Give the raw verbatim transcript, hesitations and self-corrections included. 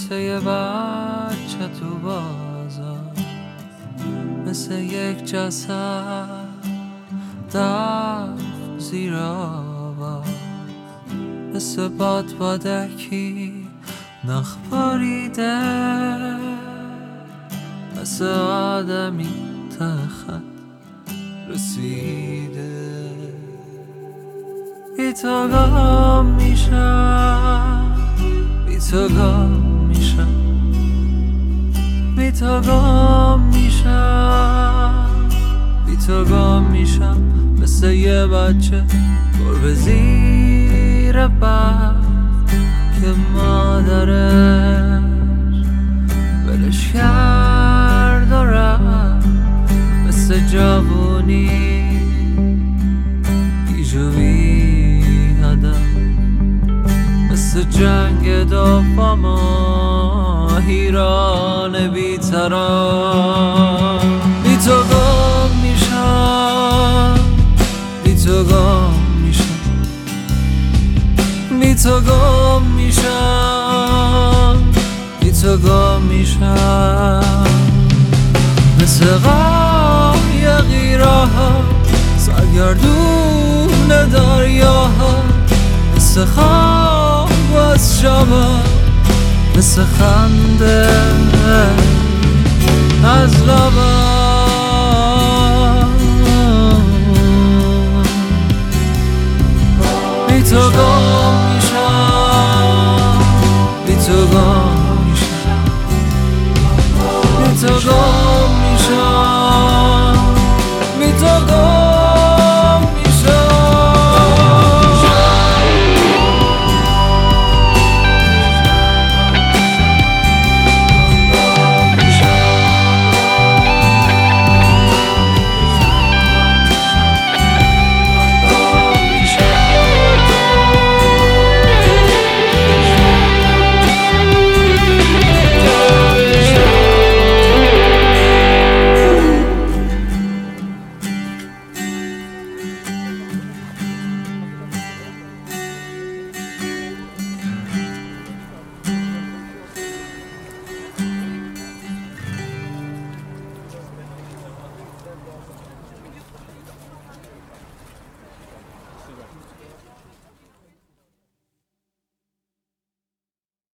مثل یه بچه تو بازار، مثل یک جسد دفن زیر آوا، مثل باد بادکی نخ باریده، مثل آدمی ته خط رسیده. بی تو گم میشم، بی تو گم میشم، بی تو گم میشم، بی تو گم میشم، مثل یه بچه گربه زیر بر که مادرش ولش کرد و رفت، مثل جوونی بیجو بی هدف، مثل جنگ دوم و ایران بی طرف. بی تو گم میشم، بی تو گم میشم، بی تو گم میشم، بی تو گم میشم، مثل قایقی راه سرگردون دریاها، مثل خواب از شبا، مثل خنده از لبا. بی تو